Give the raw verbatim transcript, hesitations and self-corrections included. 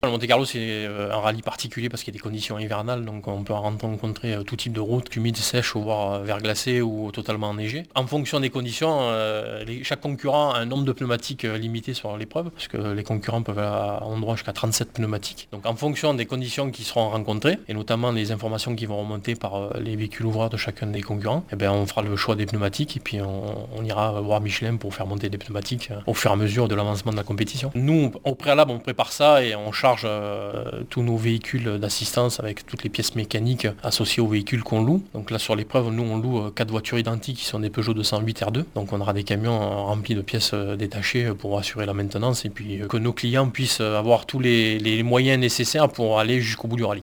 le Monte-Carlo, c'est un rallye particulier parce qu'il y a des conditions hivernales, donc on peut rencontrer tout type de route, humide, sèche, voire verglacée ou totalement enneigée. En fonction des conditions, euh, les, chaque concurrent a un nombre de pneumatiques limité sur l'épreuve, parce que les concurrents peuvent avoir droit jusqu'à trente-sept pneumatiques. Donc en fonction des conditions qui seront rencontrées, et notamment les informations qui vont remonter par les véhicules ouvreurs de chacun des concurrents, eh bien, on fera le choix des pneumatiques et puis on, on ira voir Michelin pour faire monter des pneumatiques au fur et à mesure de l'avancement de la compétition. Nous, au préalable, on prépare ça et on charge euh, tous nos véhicules d'assistance avec toutes les pièces mécaniques associées aux véhicules qu'on loue. Donc là, sur l'épreuve, nous, on loue quatre voitures identiques qui sont des Peugeot deux cent huit R deux. Donc on aura des camions remplis de pièces détachées pour assurer la maintenance et puis que nos clients puissent avoir tous les, les moyens nécessaires pour aller jusqu'au bout du rallye.